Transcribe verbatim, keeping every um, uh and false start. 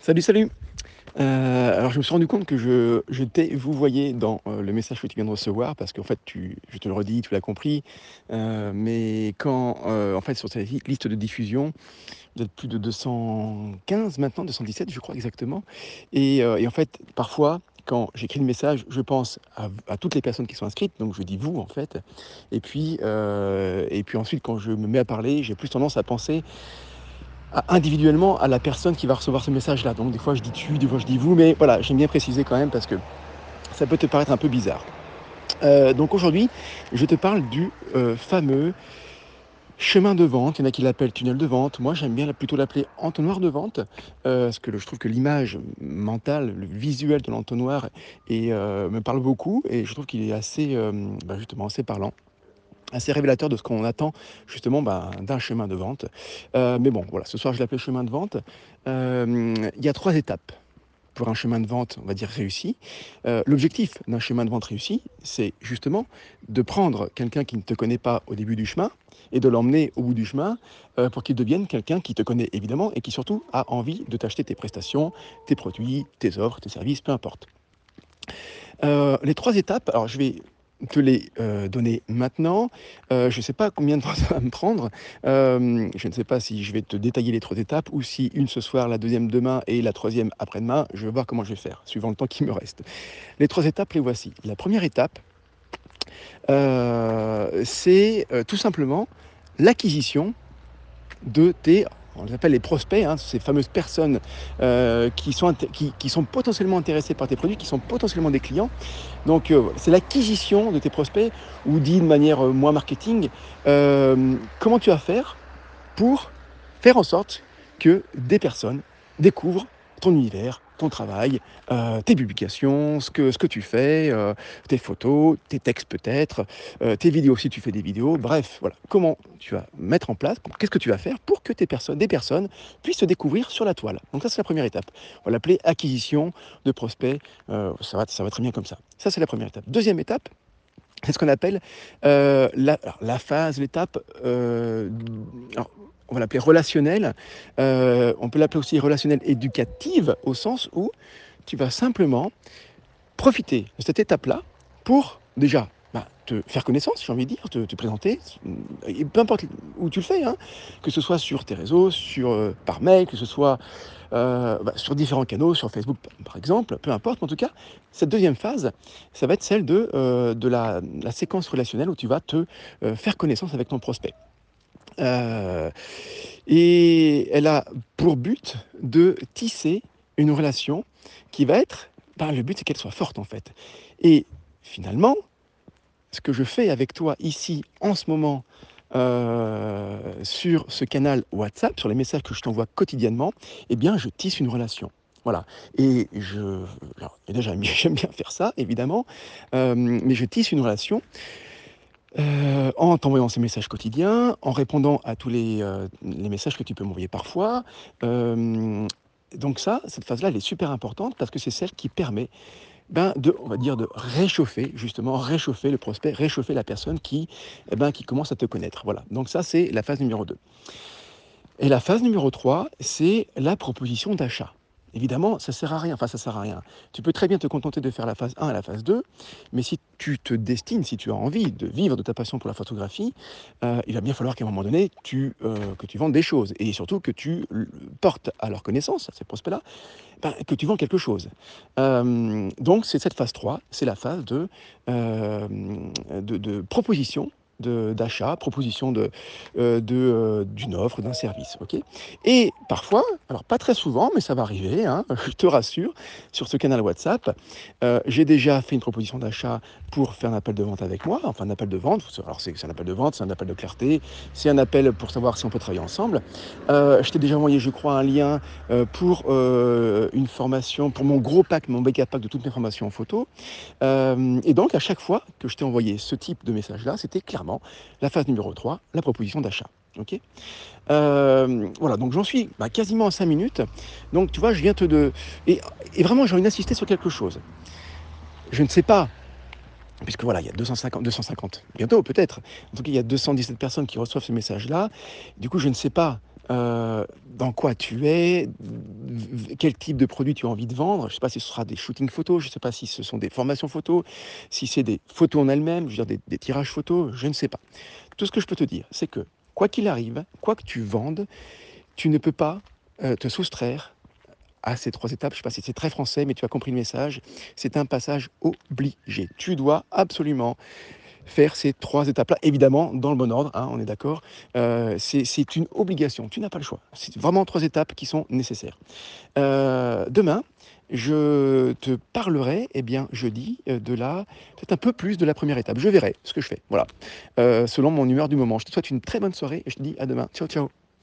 Salut, salut! Heu, alors je me suis rendu compte que je je t'ai vouvoyé dans, heu, le message que tu viens de recevoir parce qu'en fait tu je te le redis, tu l'as compris, heu, mais quand, heu, en fait sur cette li liste de diffusion, vous êtes plus de deux cent quinze maintenant, deux cent dix-sept je crois exactement et heu et en fait parfois quand j'écris le message, je pense à v à toutes les personnes qui sont inscrites, donc je dis «vous» en fait et puis, heu et puis ensuite quand je me mets à parler, j'ai plus tendance à penser à individuellement à la personne qui va recevoir ce message-là. Donc des fois je dis «tu», des fois je dis «vous», mais voilà, j'aime bien préciser quand même parce que ça peut te paraître un peu bizarre. Heu, donc aujourd'hui, je te parle du, heu, fameux chemin de vente. Il y en a qui l'appellent tunnel de vente. Moi, j'aime bien la plutôt l'appeler entonnoir de vente, heu, parce que le je trouve que l'image mentale, le visuel de l'entonnoir est, heu, me parle beaucoup et je trouve qu'il est assez, hem, bah, justement assez parlant, assez révélateur de ce qu'on attend justement, ben, d'un chemin de vente. Heu, mais bon, voilà, ce soir je l'appelle chemin de vente. Hem, il y a trois étapes pour un chemin de vente, on va dire réussi. Heu, l'objectif d'un chemin de vente réussi, c'est justement de prendre quelqu'un qui ne te connaît pas au début du chemin et de l'emmener au bout du chemin, heu, pour qu'il devienne quelqu'un qui te connaît évidemment et qui surtout a envie de t'acheter tes prestations, tes produits, tes offres, tes services, peu importe. Heu, les trois étapes, alors je vais te les, heu, donner maintenant. Heu, je sais pas combien de temps ça va me prendre. Hem, je ne sais pas si je vais te détailler les trois étapes ou si une ce soir, la deuxième demain et la troisième après-demain. Je vais voir comment je vais faire, suivant le temps qui me reste. Les trois étapes, les voici. La première étape, heu, c'est, heu, tout simplement l'acquisition de tes on les appelle les prospects, hein, ces fameuses personnes, heu, qui sont int qui qui sont potentiellement intéressées par tes produits, qui sont potentiellement des clients. Donc, heu, c'est l'acquisition de tes prospects ou dit de manière, heu, moins marketing, hem, comment tu vas faire pour faire en sorte que des personnes découvrent ton univers, ton travail, heu, tes publications, ce que ce que tu fais, heu, tes photos, tes textes peut-être, heu, tes vidéos si tu fais des vidéos, bref, voilà. Comment tu vas mettre en place qu'est-ce que tu vas faire pour que tes personnes des personnes puissent te découvrir sur la toile? Donc ça, c'est la première étape. On va l'appeler acquisition de prospects, heu, ça va ça va très bien comme ça. Ça, c'est la première étape. Deuxième étape, c'est ce qu'on appelle, heu, la alors la phase, l'étape, heu, alors on va l'appeler relationnelle, heu, on peut l'appeler aussi relationnelle éducative au sens où tu vas simplement profiter de cette étape-là pour déjà, bah, te faire connaissance, j'ai envie de dire, te te présenter, s mmh et peu importe où tu le fais, hein, que ce soit sur tes réseaux, sur, heu, par mail, que ce soit, heu, bah, sur différents canaux, sur Facebook p par exemple, peu importe, mais en tout cas, cette deuxième phase, ça va être celle de, heu, de la la séquence relationnelle où tu vas te, heu, faire connaissance avec ton prospect. Heu et elle a pour but de tisser une relation qui va être ben, le but c'est qu'elle soit forte en fait et finalement, ce que je fais avec toi ici en ce moment, heu, sur ce canal WhatsApp, sur les messages que je t'envoie quotidiennement et bien je tisse une relation. Voilà et je alors et déjà j'aime bien faire ça évidemment, hem, mais je tisse une relation heu, en t'envoyant ces messages quotidiens, en répondant à tous les, heu, les messages que tu peux m'envoyer parfois. Hem, donc ça, cette phase-là, elle est super importante parce que c'est celle qui permet, ben, de on va dire de réchauffer, justement réchauffer le prospect, réchauffer la personne qui, et ben, qui commence à te connaître. Voilà, donc ça, c'est la phase numéro deux. Et la phase numéro trois, c'est la proposition d'achat. Évidemment, ça sert à rien, enfin ça sert à rien. Tu peux très bien te contenter de faire la phase un et la phase deux, mais si tu te destines, si tu as envie de vivre de ta passion pour la photographie, heu, il va bien falloir qu'à un moment donné, tu, heu, que tu vendes des choses et surtout que tu l portes à leur connaissance, à ces prospects-là, ben, que tu vends quelque chose. Hem, donc c'est cette phase trois, c'est la phase de, hem, de de proposition de d'achat, proposition de, heu, de, heu, d'une offre, d'un service, OK? Et parfois, alors pas très souvent, mais ça va arriver, hein, je te rassure, sur ce canal WhatsApp, heu, j'ai déjà fait une proposition d'achat pour faire un appel de vente avec moi, enfin un appel de vente, alors c'est c'est un appel de vente, c'est un appel de clarté, c'est un appel pour savoir si on peut travailler ensemble. Heu, je t'ai déjà envoyé, je crois, un lien, heu, pour, heu, une formation, pour mon gros pack, mon méga pack de toutes mes formations en photo. Hem et donc à chaque fois que je t'ai envoyé ce type de message-là, c'était clairement la phase numéro trois, la proposition d'achat, OK? Hem, voilà, donc j'en suis, bah, quasiment à cinq minutes. Donc tu vois, je viens te de et et vraiment j'ai envie d'insister sur quelque chose. Je ne sais pas, puisque voilà, il y a deux cent cinquante deux cent cinquante bientôt peut-être. En tout cas, il y a deux cent dix-sept personnes qui reçoivent ce message-là. Du coup, je ne sais pas heu, dans quoi tu es, v quel type de produit tu as envie de vendre. Je sais pas si ce sera des shootings photos, je sais pas si ce sont des formations photos, si c'est des photos en elles-mêmes, je veux dire des des tirages photos, je ne sais pas. Tout ce que je peux te dire, c'est que, quoi qu'il arrive, quoi que tu vendes, tu ne peux pas, heu, te soustraire à ces trois étapes. Je sais pas si c'est très français, mais tu as compris le message. C'est un passage obligé. Tu dois absolument faire ces trois étapes-là, évidemment dans le bon ordre, hein, on est d'accord. Heu, c'est c'est une obligation, tu n'as pas le choix. C'est vraiment trois étapes qui sont nécessaires. Heu, demain, je te parlerai, eh bien, jeudi, heu, de la peut-être un peu plus de la première étape. Je verrai ce que je fais, voilà, heu, selon mon humeur du moment. Je te souhaite une très bonne soirée et je te dis à demain. Ciao, ciao.